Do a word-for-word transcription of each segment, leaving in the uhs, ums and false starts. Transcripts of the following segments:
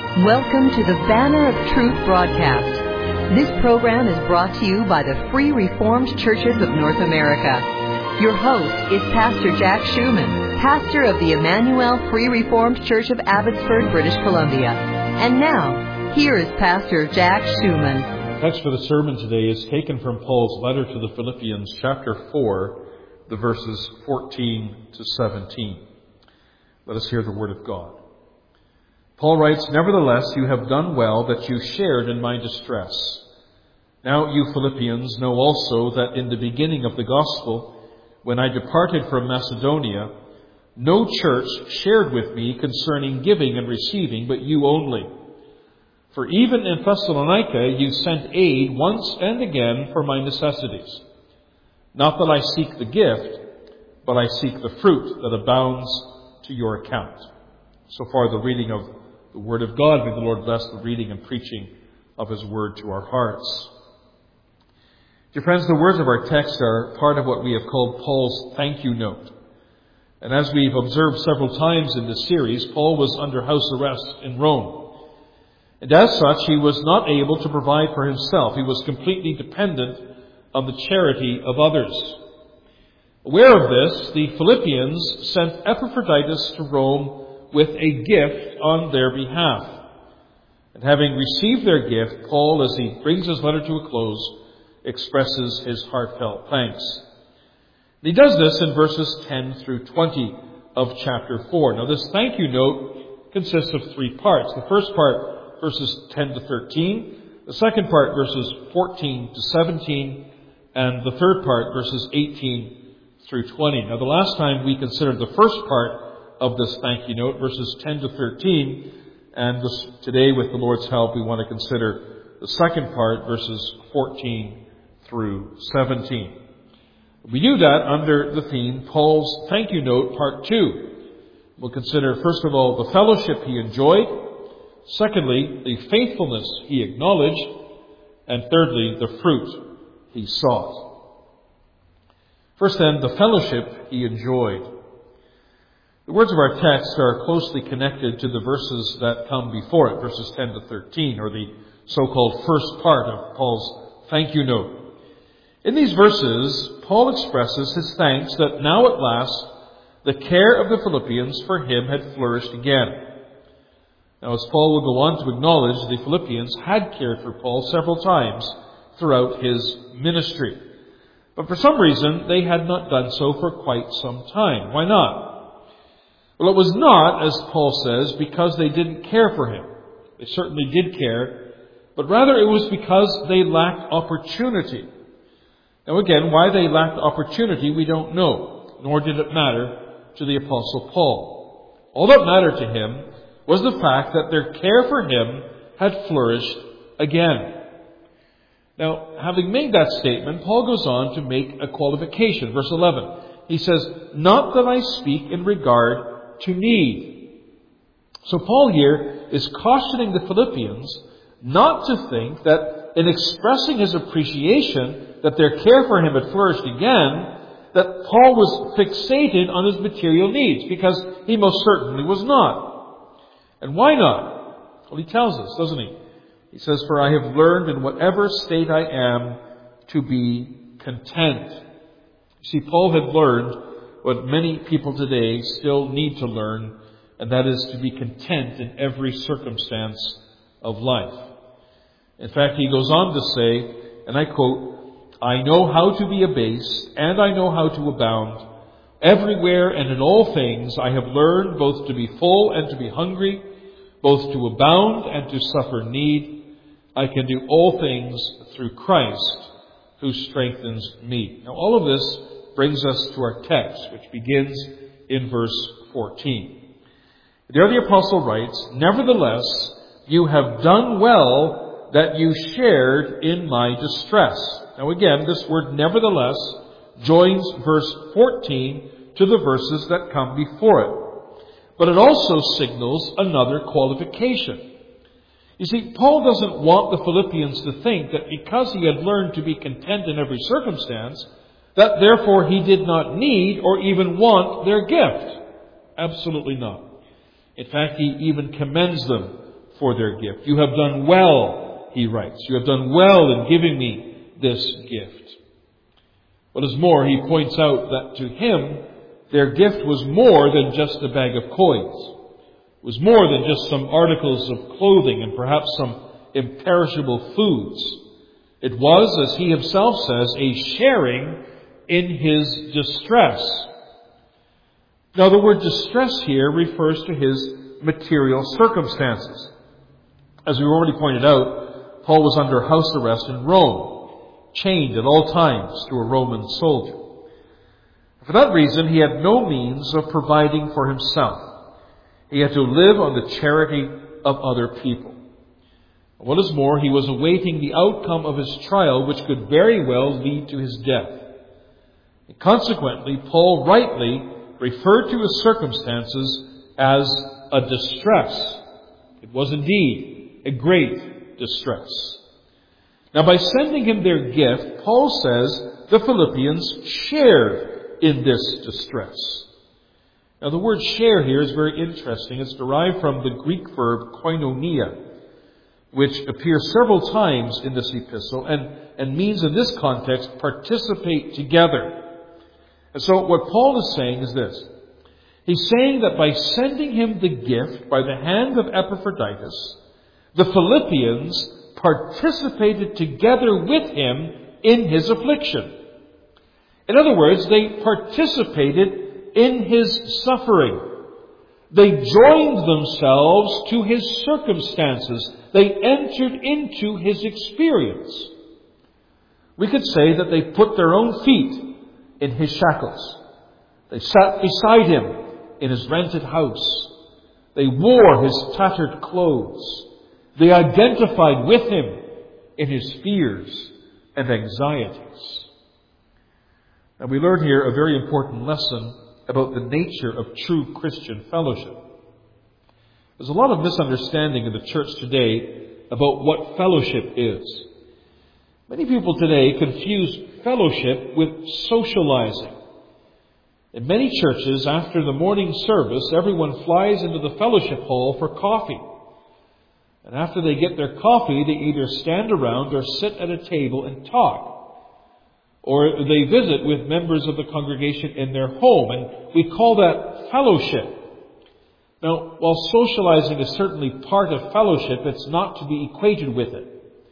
Welcome to the Banner of Truth broadcast. This program is brought to you by the Free Reformed Churches of North America. Your host is Pastor Jack Schumann, pastor of the Emmanuel Free Reformed Church of Abbotsford, British Columbia. And now, here is Pastor Jack Schumann. The text for the sermon today is taken from Paul's letter to the Philippians, chapter four, the verses fourteen to seventeen. Let us hear the word of God. Paul writes, "Nevertheless, you have done well that you shared in my distress. Now you Philippians know also that in the beginning of the gospel, when I departed from Macedonia, no church shared with me concerning giving and receiving, but you only. For even in Thessalonica you sent aid once and again for my necessities. Not that I seek the gift, but I seek the fruit that abounds to your account." So far the reading of the Word of God. May the Lord bless the reading and preaching of His Word to our hearts. Dear friends, the words of our text are part of what we have called Paul's thank you note. And as we've observed several times in this series, Paul was under house arrest in Rome. And as such, he was not able to provide for himself. He was completely dependent on the charity of others. Aware of this, the Philippians sent Epaphroditus to Rome with a gift on their behalf. And having received their gift, Paul, as he brings his letter to a close, expresses his heartfelt thanks. And he does this in verses ten through twenty of chapter four. Now this thank you note consists of three parts. The first part, verses ten to thirteen. The second part, verses fourteen to seventeen. And the third part, verses eighteen through twenty. Now the last time we considered the first part of this thank you note, verses ten to thirteen, and this, today with the Lord's help we want to consider the second part, verses fourteen through seventeen. We do that under the theme, Paul's thank you note, part two. We'll consider, first of all, the fellowship he enjoyed, secondly, the faithfulness he acknowledged, and thirdly, the fruit he sought. First then, the fellowship he enjoyed. The words of our text are closely connected to the verses that come before it, verses ten to thirteen, or the so-called first part of Paul's thank you note. In these verses, Paul expresses his thanks that now at last the care of the Philippians for him had flourished again. Now, as Paul will go on to acknowledge, the Philippians had cared for Paul several times throughout his ministry. But for some reason, they had not done so for quite some time. Why not? Well, it was not, as Paul says, because they didn't care for him. They certainly did care, but rather it was because they lacked opportunity. Now again, why they lacked opportunity, we don't know, nor did it matter to the Apostle Paul. All that mattered to him was the fact that their care for him had flourished again. Now, having made that statement, Paul goes on to make a qualification. Verse eleven. He says, "Not that I speak in regard to need." So Paul here is cautioning the Philippians not to think that in expressing his appreciation that their care for him had flourished again, that Paul was fixated on his material needs, because he most certainly was not. And why not? Well, he tells us, doesn't he? He says, "For I have learned in whatever state I am to be content." You see, Paul had learned what many people today still need to learn, and that is to be content in every circumstance of life. In fact, he goes on to say, and I quote, "I know how to be abased, and I know how to abound. Everywhere and in all things I have learned both to be full and to be hungry, both to abound and to suffer need. I can do all things through Christ who strengthens me." Now all of this brings us to our text, which begins in verse fourteen. There the apostle writes, "Nevertheless, you have done well that you shared in my distress." Now again, this word nevertheless joins verse fourteen to the verses that come before it. But it also signals another qualification. You see, Paul doesn't want the Philippians to think that because he had learned to be content in every circumstance, that therefore he did not need or even want their gift. Absolutely not. In fact, he even commends them for their gift. You have done well, he writes. You have done well in giving me this gift. What is more, he points out that to him, their gift was more than just a bag of coins. It was more than just some articles of clothing and perhaps some imperishable foods. It was, as he himself says, a sharing in his distress. Now, the word distress here refers to his material circumstances. As we already pointed out, Paul was under house arrest in Rome, chained at all times to a Roman soldier. For that reason, he had no means of providing for himself. He had to live on the charity of other people. What is more, he was awaiting the outcome of his trial, which could very well lead to his death. And consequently, Paul rightly referred to his circumstances as a distress. It was indeed a great distress. Now, by sending him their gift, Paul says the Philippians shared in this distress. Now, the word share here is very interesting. It's derived from the Greek verb koinonia, which appears several times in this epistle and, and means in this context participate together. And so what Paul is saying is this. He's saying that by sending him the gift by the hand of Epaphroditus, the Philippians participated together with him in his affliction. In other words, they participated in his suffering. They joined themselves to his circumstances. They entered into his experience. We could say that they put their own feet in his shackles. They sat beside him in his rented house. They wore his tattered clothes. They identified with him in his fears and anxieties. Now, we learn here a very important lesson about the nature of true Christian fellowship. There's a lot of misunderstanding in the church today about what fellowship is. Many people today confuse fellowship with socializing. In many churches, after the morning service, everyone flies into the fellowship hall for coffee. And after they get their coffee, they either stand around or sit at a table and talk. Or they visit with members of the congregation in their home, and we call that fellowship. Now, while socializing is certainly part of fellowship, it's not to be equated with it.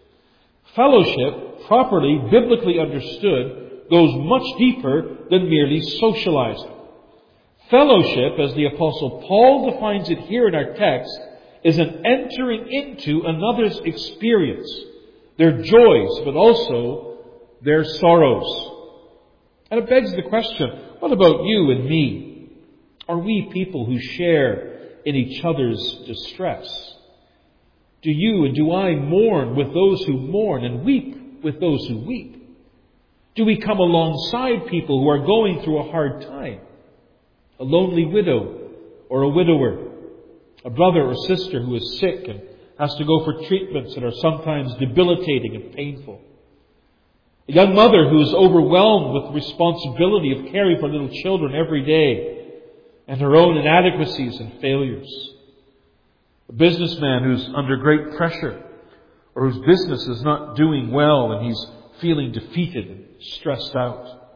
Fellowship, properly, biblically understood, goes much deeper than merely socializing. Fellowship, as the Apostle Paul defines it here in our text, is an entering into another's experience, their joys, but also their sorrows. And it begs the question, what about you and me? Are we people who share in each other's distress? Do you and do I mourn with those who mourn and weep with those who weep? Do we come alongside people who are going through a hard time? A lonely widow or a widower, a brother or sister who is sick and has to go for treatments that are sometimes debilitating and painful. A young mother who is overwhelmed with the responsibility of caring for little children every day and her own inadequacies and failures. A businessman who's under great pressure or whose business is not doing well and he's feeling defeated and stressed out.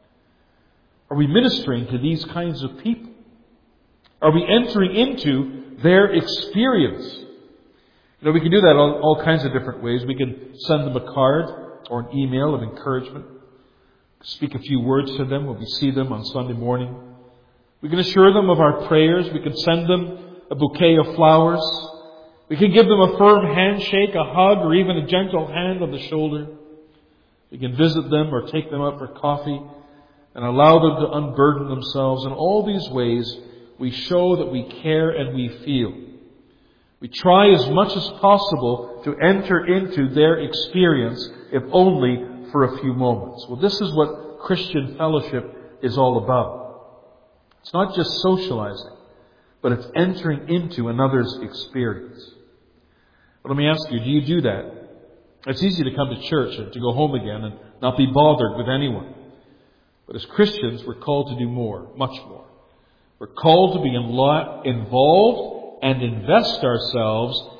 Are we ministering to these kinds of people? Are we entering into their experience? You know, we can do that all, all kinds of different ways. We can send them a card or an email of encouragement. Speak a few words to them when we see them on Sunday morning. We can assure them of our prayers. We can send them a bouquet of flowers. We can give them a firm handshake, a hug, or even a gentle hand on the shoulder. We can visit them or take them out for coffee and allow them to unburden themselves. In all these ways, we show that we care and we feel. We try as much as possible to enter into their experience, if only for a few moments. Well, this is what Christian fellowship is all about. It's not just socializing, but it's entering into another's experience. But let me ask you, do you do that? It's easy to come to church and to go home again and not be bothered with anyone. But as Christians, we're called to do more, much more. We're called to be involved and invest ourselves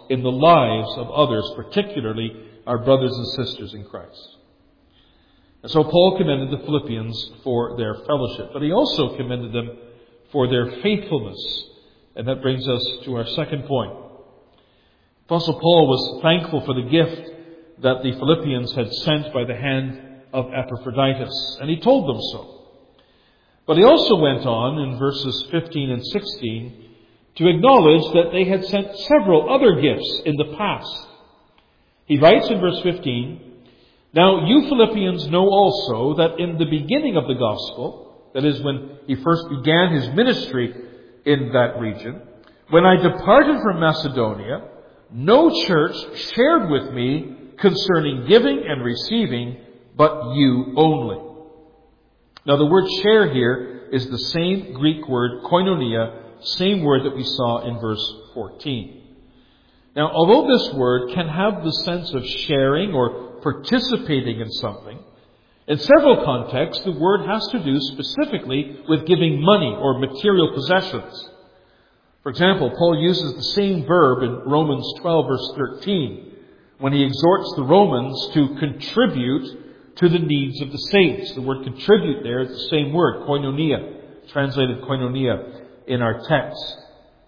in the lives of others, particularly our brothers and sisters in Christ. And so Paul commended the Philippians for their fellowship, but he also commended them for their faithfulness. And that brings us to our second point. Apostle Paul was thankful for the gift that the Philippians had sent by the hand of Epaphroditus, and he told them so. But he also went on in verses fifteen and sixteen to acknowledge that they had sent several other gifts in the past. He writes in verse fifteen, "Now you Philippians know also that in the beginning of the gospel," that is, when he first began his ministry in that region, "when I departed from Macedonia, no church shared with me concerning giving and receiving, but you only." Now the word share here is the same Greek word koinonia, same word that we saw in verse fourteen. Now although this word can have the sense of sharing or participating in something, in several contexts the word has to do specifically with giving money or material possessions. For example, Paul uses the same verb in Romans twelve verse thirteen when he exhorts the Romans to contribute to the needs of the saints. The word contribute there is the same word, koinonia, translated koinonia in our text.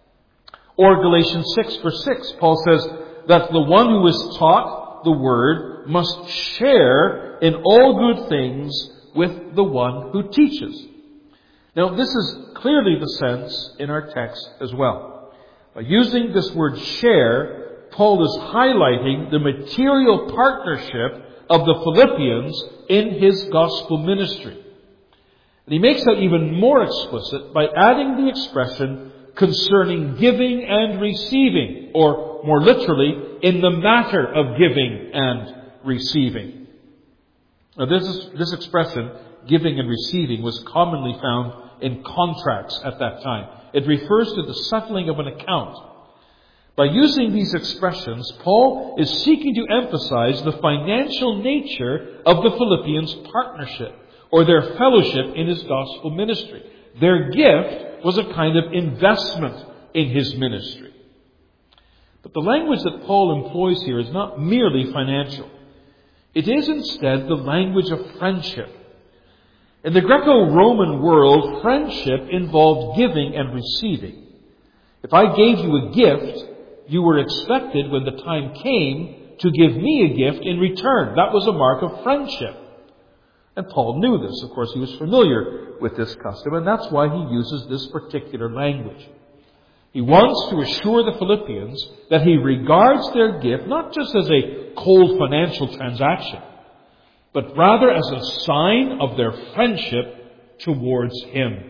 Or Galatians six verse six, Paul says that the one who is taught the word must share in all good things with the one who teaches. Now this is clearly the sense in our text as well. By using this word share, Paul is highlighting the material partnership of the Philippians in his gospel ministry. And he makes that even more explicit by adding the expression concerning giving and receiving, or more literally, in the matter of giving and receiving. Now this, is, this expression, giving and receiving, was commonly found in contracts at that time. It refers to the settling of an account. By using these expressions, Paul is seeking to emphasize the financial nature of the Philippians' partnership, or their fellowship in his gospel ministry. Their gift was a kind of investment in his ministry. But the language that Paul employs here is not merely financial. It is instead the language of friendship. In the Greco-Roman world, friendship involved giving and receiving. If I gave you a gift, you were expected, when the time came, to give me a gift in return. That was a mark of friendship. And Paul knew this. Of course, he was familiar with this custom, and that's why he uses this particular language. He wants to assure the Philippians that he regards their gift not just as a cold financial transaction, but rather as a sign of their friendship towards him.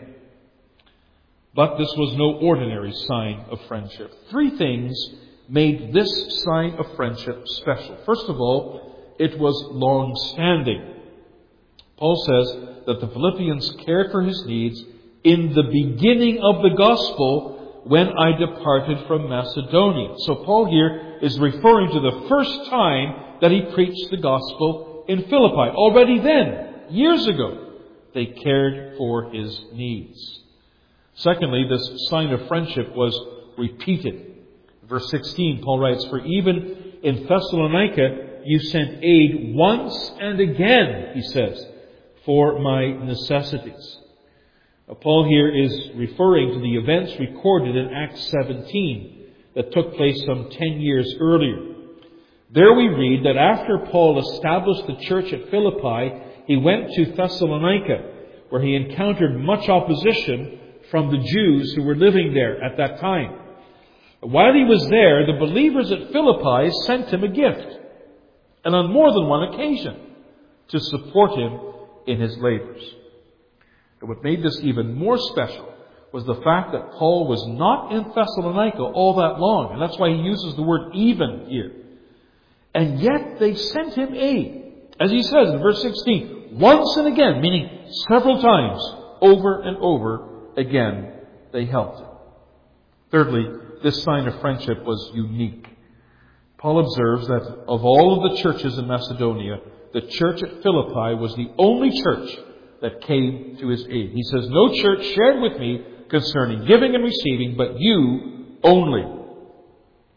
But this was no ordinary sign of friendship. Three things made this sign of friendship special. First of all, it was long-standing. Paul says that the Philippians cared for his needs in the beginning of the gospel when I departed from Macedonia. So Paul here is referring to the first time that he preached the gospel in Philippi. Already then, years ago, they cared for his needs. Secondly, this sign of friendship was repeated. Verse sixteen, Paul writes, "For even in Thessalonica you sent aid once and again," he says, "for my necessities." Now, Paul here is referring to the events recorded in Acts seventeen that took place some ten years earlier. There we read that after Paul established the church at Philippi, he went to Thessalonica, where he encountered much opposition from the Jews who were living there at that time. While he was there, the believers at Philippi sent him a gift, and on more than one occasion, to support him in his labors. And what made this even more special was the fact that Paul was not in Thessalonica all that long, and that's why he uses the word even here. And yet they sent him aid, as he says in verse sixteen, once and again, meaning several times, over and over again, they helped him. Thirdly, this sign of friendship was unique. Paul observes that of all of the churches in Macedonia, the church at Philippi was the only church that came to his aid. He says, "No church shared with me concerning giving and receiving, but you only."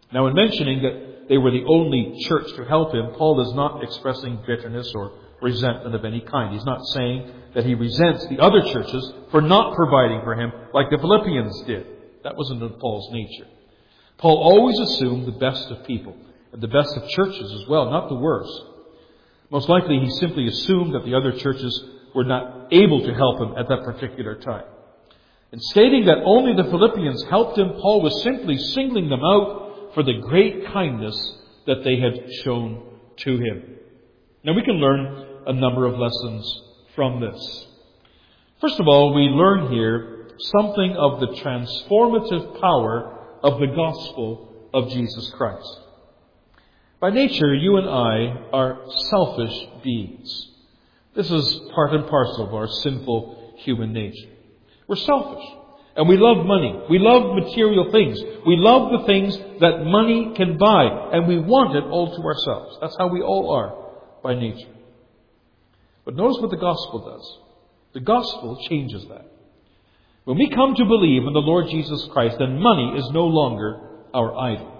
Now, in mentioning that they were the only church to help him, Paul is not expressing bitterness or resentment of any kind. He's not saying that he resents the other churches for not providing for him like the Philippians did. That wasn't in Paul's nature. Paul always assumed the best of people, and the best of churches as well, not the worst. Most likely he simply assumed that the other churches were not able to help him at that particular time. In stating that only the Philippians helped him, Paul was simply singling them out for the great kindness that they had shown to him. Now we can learn a number of lessons from this. First of all, we learn here something of the transformative power of the gospel of Jesus Christ. By nature, you and I are selfish beings. This is part and parcel of our sinful human nature. We're selfish. And we love money. We love material things. We love the things that money can buy. And we want it all to ourselves. That's how we all are by nature. But notice what the gospel does. The gospel changes that. When we come to believe in the Lord Jesus Christ, then money is no longer our idol.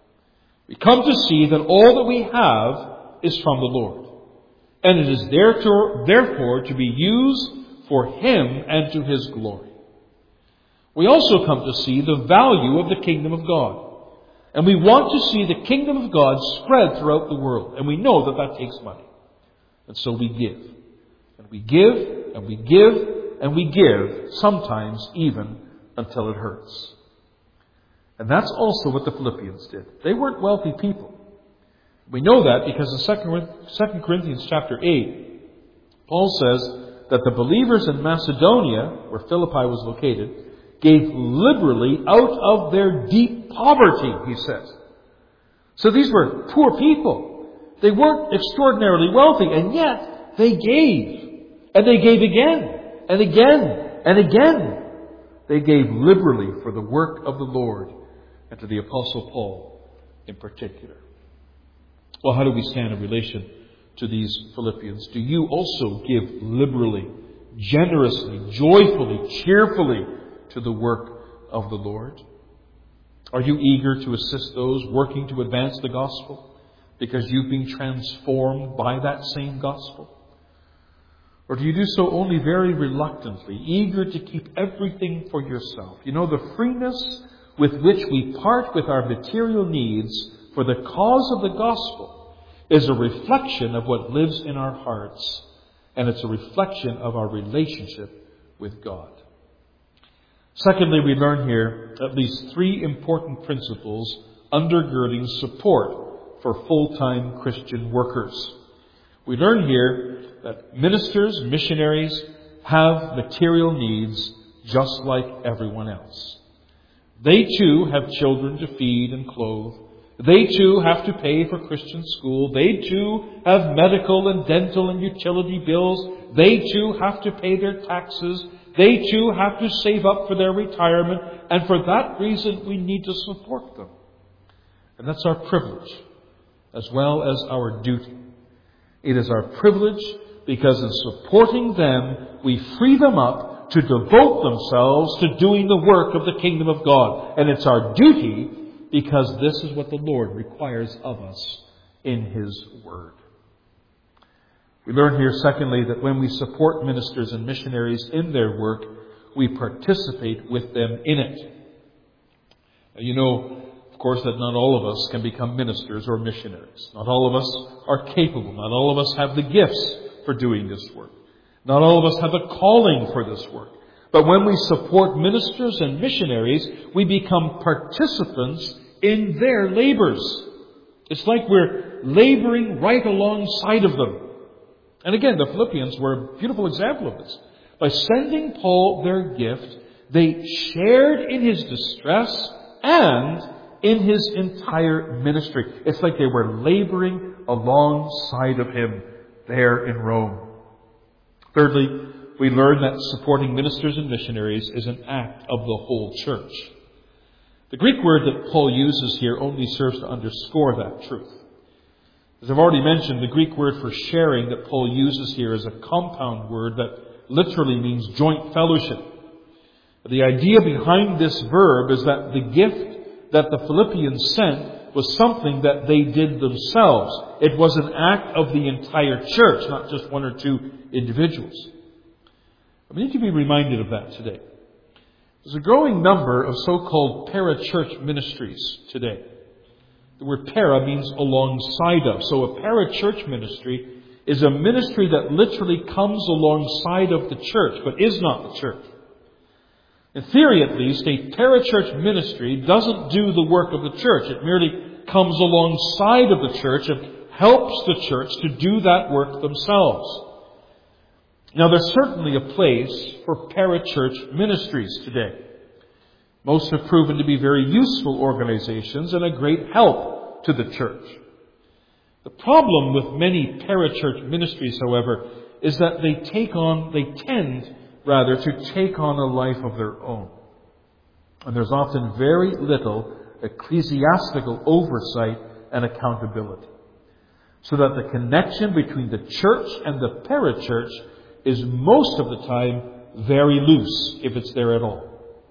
We come to see that all that we have is from the Lord. And it is therefore to be used for Him and to His glory. We also come to see the value of the kingdom of God. And we want to see the kingdom of God spread throughout the world. And we know that that takes money. And so we give. And we give, and we give, and we give, sometimes even until it hurts. And that's also what the Philippians did. They weren't wealthy people. We know that because in Second Corinthians chapter eight, Paul says that the believers in Macedonia, where Philippi was located, gave liberally out of their deep poverty, he says. So these were poor people. They weren't extraordinarily wealthy, and yet they gave. And they gave again, and again, and again. They gave liberally for the work of the Lord, and to the Apostle Paul in particular. Well, how do we stand in relation to these Philippians? Do you also give liberally, generously, joyfully, cheerfully to the work of the Lord? Are you eager to assist those working to advance the gospel because you've been transformed by that same gospel? Or do you do so only very reluctantly, eager to keep everything for yourself? You know, the freeness with which we part with our material needs for the cause of the gospel is a reflection of what lives in our hearts, and it's a reflection of our relationship with God. Secondly, we learn here at least three important principles undergirding support for full-time Christian workers. We learn here that ministers, missionaries, have material needs just like everyone else. They too have children to feed and clothe. They too have to pay for Christian school. They too have medical and dental and utility bills. They too have to pay their taxes. They too have to save up for their retirement. And for that reason, we need to support them. And that's our privilege as well as our duty. It is our privilege because in supporting them, we free them up to devote themselves to doing the work of the kingdom of God. And it's our duty because this is what the Lord requires of us in His Word. We learn here, secondly, that when we support ministers and missionaries in their work, we participate with them in it. You know, of course, that not all of us can become ministers or missionaries. Not all of us are capable. Not all of us have the gifts for doing this work. Not all of us have a calling for this work. But when we support ministers and missionaries, we become participants in their labors. It's like we're laboring right alongside of them. And again, the Philippians were a beautiful example of this. By sending Paul their gift, they shared in his distress and in his entire ministry. It's like they were laboring alongside of him there in Rome. Thirdly, we learn that supporting ministers and missionaries is an act of the whole church. The Greek word that Paul uses here only serves to underscore that truth. As I've already mentioned, the Greek word for sharing that Paul uses here is a compound word that literally means joint fellowship. The idea behind this verb is that the gift that the Philippians sent was something that they did themselves. It was an act of the entire church, not just one or two individuals. We need to be reminded of that today. There's a growing number of so-called para-church ministries today. The word para means alongside of. So a para-church ministry is a ministry that literally comes alongside of the church, but is not the church. In theory, at least, a para-church ministry doesn't do the work of the church. It merely comes alongside of the church and helps the church to do that work themselves. Now, there's certainly a place for para-church ministries today. Most have proven to be very useful organizations and a great help to the church. The problem with many para-church ministries, however, is that they take on, they tend, rather, to take on a life of their own. And there's often very little ecclesiastical oversight and accountability. So that the connection between the church and the para-church is most of the time very loose, if it's there at all.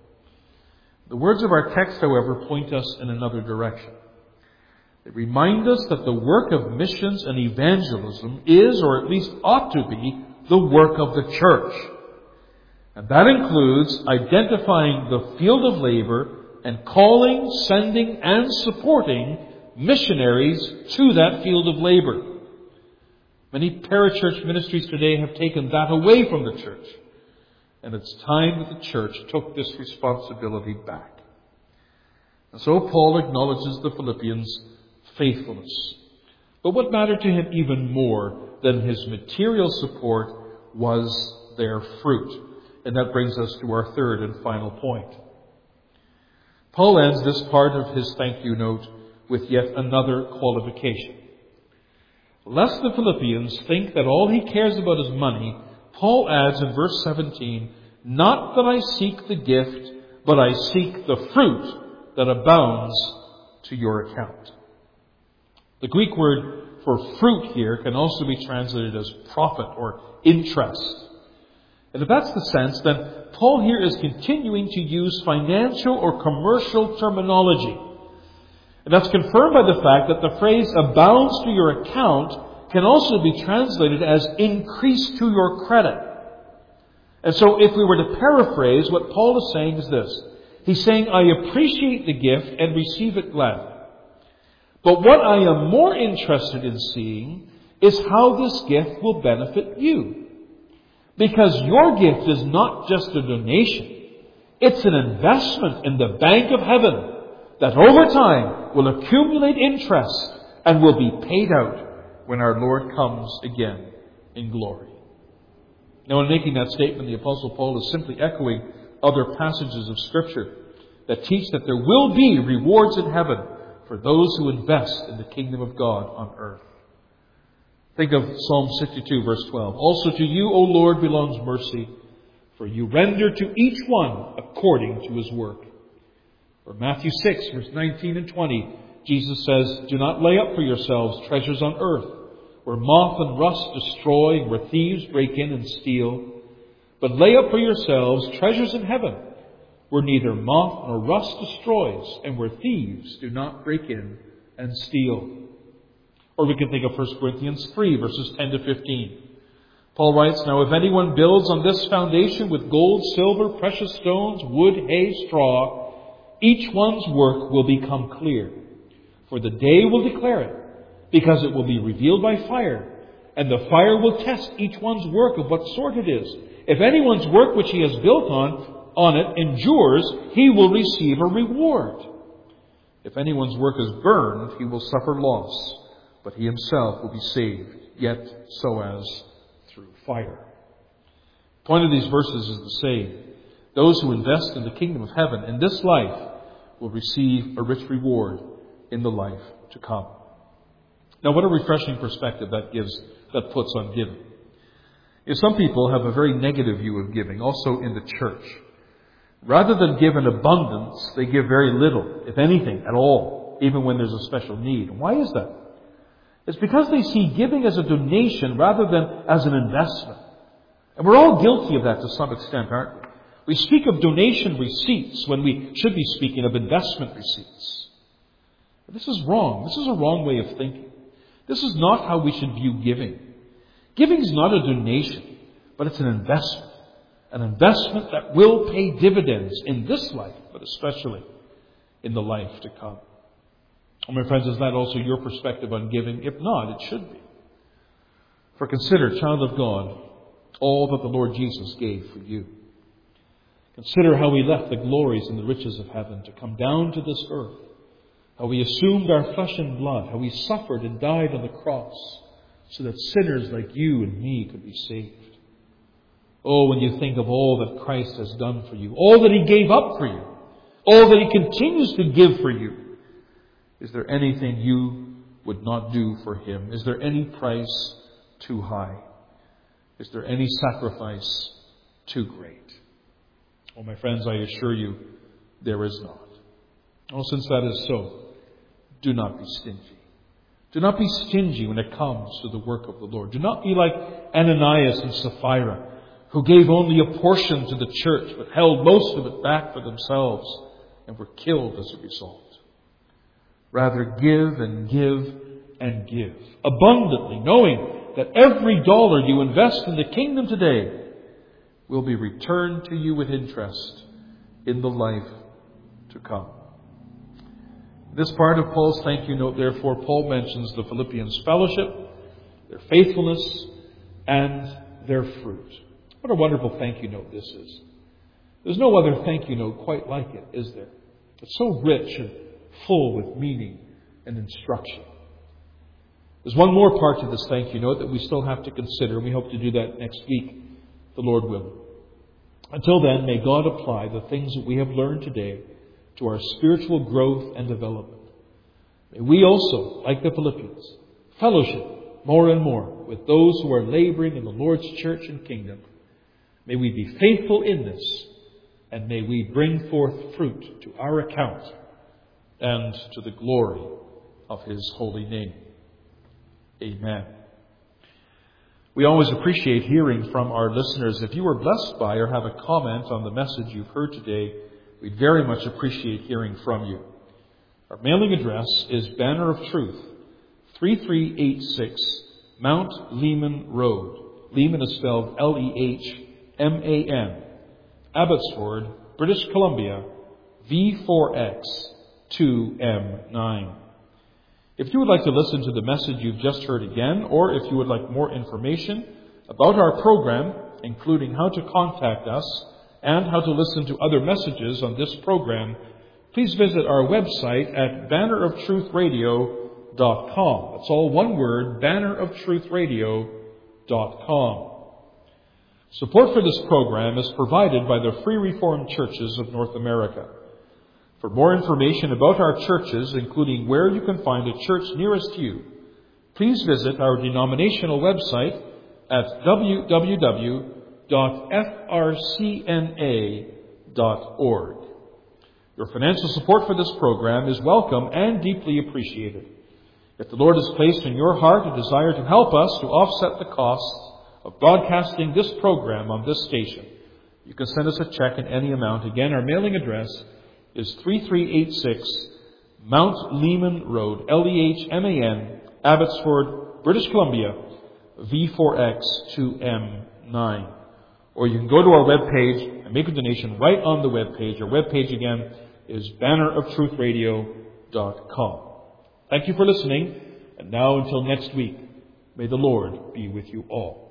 The words of our text, however, point us in another direction. They remind us that the work of missions and evangelism is, or at least ought to be, the work of the church. And that includes identifying the field of labor and calling, sending, and supporting missionaries to that field of labor. Many parachurch ministries today have taken that away from the church. And it's time that the church took this responsibility back. And so Paul acknowledges the Philippians' faithfulness. But what mattered to him even more than his material support was their fruit. And that brings us to our third and final point. Paul ends this part of his thank you note with yet another qualification. Lest the Philippians think that all he cares about is money, Paul adds in verse seventeen, not that I seek the gift, but I seek the fruit that abounds to your account. The Greek word for fruit here can also be translated as profit or interest. And if that's the sense, then Paul here is continuing to use financial or commercial terminology. And that's confirmed by the fact that the phrase abounds to your account can also be translated as increase to your credit. And so if we were to paraphrase, what Paul is saying is this. He's saying, I appreciate the gift and receive it gladly. But what I am more interested in seeing is how this gift will benefit you. Because your gift is not just a donation. It's an investment in the bank of heaven that over time will accumulate interest and will be paid out when our Lord comes again in glory. Now, in making that statement, the Apostle Paul is simply echoing other passages of Scripture that teach that there will be rewards in heaven for those who invest in the kingdom of God on earth. Think of Psalm sixty-two, verse twelve. Also to you, O Lord, belongs mercy, for you render to each one according to his work. Or Matthew six, verse nineteen and twenty, Jesus says, do not lay up for yourselves treasures on earth, where moth and rust destroy, and where thieves break in and steal. But lay up for yourselves treasures in heaven, where neither moth nor rust destroys, and where thieves do not break in and steal. Or we can think of First Corinthians three, verses ten to fifteen. Paul writes, now if anyone builds on this foundation with gold, silver, precious stones, wood, hay, straw, each one's work will become clear. For the day will declare it, because it will be revealed by fire, and the fire will test each one's work of what sort it is. If anyone's work which he has built on, on it endures, he will receive a reward. If anyone's work is burned, he will suffer loss, but he himself will be saved, yet so as through fire. The point of these verses is the same. Those who invest in the kingdom of heaven in this life will receive a rich reward in the life to come. Now, what a refreshing perspective that gives, that puts on giving. You know, some people have a very negative view of giving, also in the church. Rather than give in abundance, they give very little, if anything, at all, even when there's a special need. Why is that? It's because they see giving as a donation rather than as an investment. And we're all guilty of that to some extent, aren't we? We speak of donation receipts when we should be speaking of investment receipts. But this is wrong. This is a wrong way of thinking. This is not how we should view giving. Giving is not a donation, but it's an investment. An investment that will pay dividends in this life, but especially in the life to come. Oh, my friends, is that also your perspective on giving? If not, it should be. For consider, child of God, all that the Lord Jesus gave for you. Consider how He left the glories and the riches of heaven to come down to this earth. How He assumed our flesh and blood. How He suffered and died on the cross so that sinners like you and me could be saved. Oh, when you think of all that Christ has done for you, all that He gave up for you, all that He continues to give for you, is there anything you would not do for Him? Is there any price too high? Is there any sacrifice too great? Oh, my friends, I assure you, there is not. Oh, since that is so, do not be stingy. Do not be stingy when it comes to the work of the Lord. Do not be like Ananias and Sapphira, who gave only a portion to the church, but held most of it back for themselves and were killed as a result. Rather, give and give and give abundantly, knowing that every dollar you invest in the kingdom today will be returned to you with interest in the life to come. This part of Paul's thank you note, therefore, Paul mentions the Philippians' fellowship, their faithfulness, and their fruit. What a wonderful thank you note this is. There's no other thank you note quite like it, is there? It's so rich and full with meaning and instruction. There's one more part to this thank you note that we still have to consider, and we hope to do that next week, the Lord willing. Until then, may God apply the things that we have learned today to our spiritual growth and development. May we also, like the Philippians, fellowship more and more with those who are laboring in the Lord's church and kingdom. May we be faithful in this, and may we bring forth fruit to our account and to the glory of His holy name. Amen. We always appreciate hearing from our listeners. If you were blessed by or have a comment on the message you've heard today, we'd very much appreciate hearing from you. Our mailing address is Banner of Truth, three three eight six Mount Lehman Road. Lehman is spelled L E H M A N. Abbotsford, British Columbia, V four X two M nine. If you would like to listen to the message you've just heard again, or if you would like more information about our program, including how to contact us and how to listen to other messages on this program, please visit our website at banner of truth radio dot com. That's all one word, banner of truth radio dot com. Support for this program is provided by the Free Reformed Churches of North America. For more information about our churches, including where you can find a church nearest you, please visit our denominational website at w w w dot f r c n a dot org. Your financial support for this program is welcome and deeply appreciated. If the Lord has placed in your heart a desire to help us to offset the costs of broadcasting this program on this station, you can send us a check in any amount. Again, our mailing address is three three eight six Mount Lehman Road, L E H M A N, Abbotsford, British Columbia, V four X two M nine. Or you can go to our webpage and make a donation right on the webpage. Our webpage again is banner of truth radio dot com. Thank you for listening, and now until next week, may the Lord be with you all.